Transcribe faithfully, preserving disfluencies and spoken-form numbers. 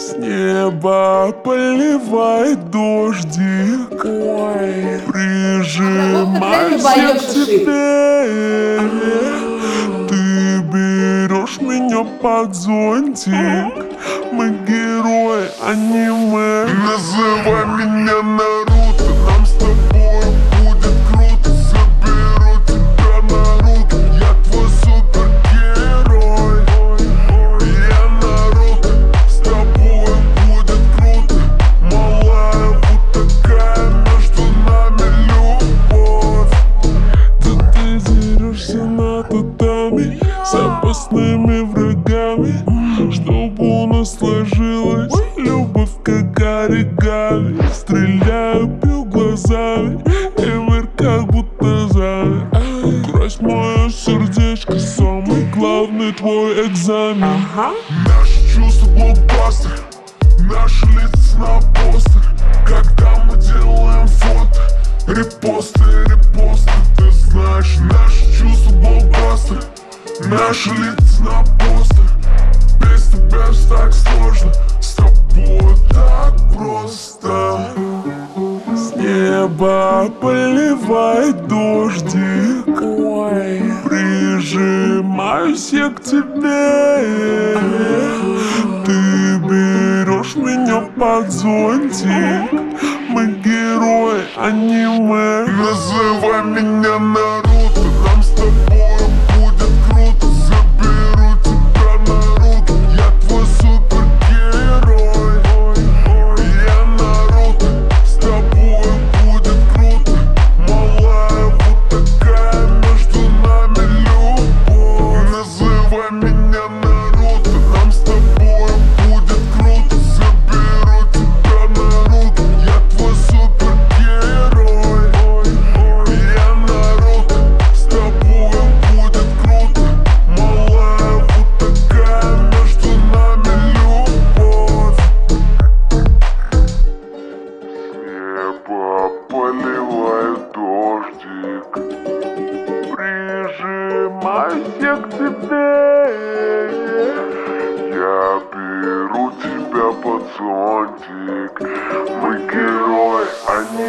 С неба поливает дождик. Ой. Прижимайся к тебе. Ты берешь меня под зонтик. Мы герои аниме. Называй меня Наруто, нам с тобой будет круто. Заберу тебя на руки, я твой супергерой. Я Наруто, с тобой будет круто. Малая, вот такая между нами любовь. Да ты дерешься на татами с опасными врагами, чтобы у нас сложилась любовь как оригами. Стреляю, пью глазами, и мир как будто замер. Украсть мое сердечко, самый главный твой экзамен. Наши чувства блокбастер, наши лица на постер. Когда мы делаем фото, репосты, репосты. Ты знаешь, наши чувства блокбастер, наши лица на постер. Без тебя так сложно, с тобой так просто. С неба поливает дождик. Ой. Прижимаюсь я к тебе. Ты берешь меня под зонтик. Мы герои аниме. Называй меня Наруто, нам с тобой будет круто. Заберу тебя на руки, я твой супергерой. Я Наруто, с тобой будет круто. Малая, вот такая между нами любовь. Называй меня Наруто, нам с тобой будет круто. Заберу тебя на руки, я твой супергерой. Я Наруто, с тобой будет круто. Малая, вот такая между нами любовь. С неба поливает дождик. Прижимайся к тебе. Я беру тебя под зонтик. Мы герои, они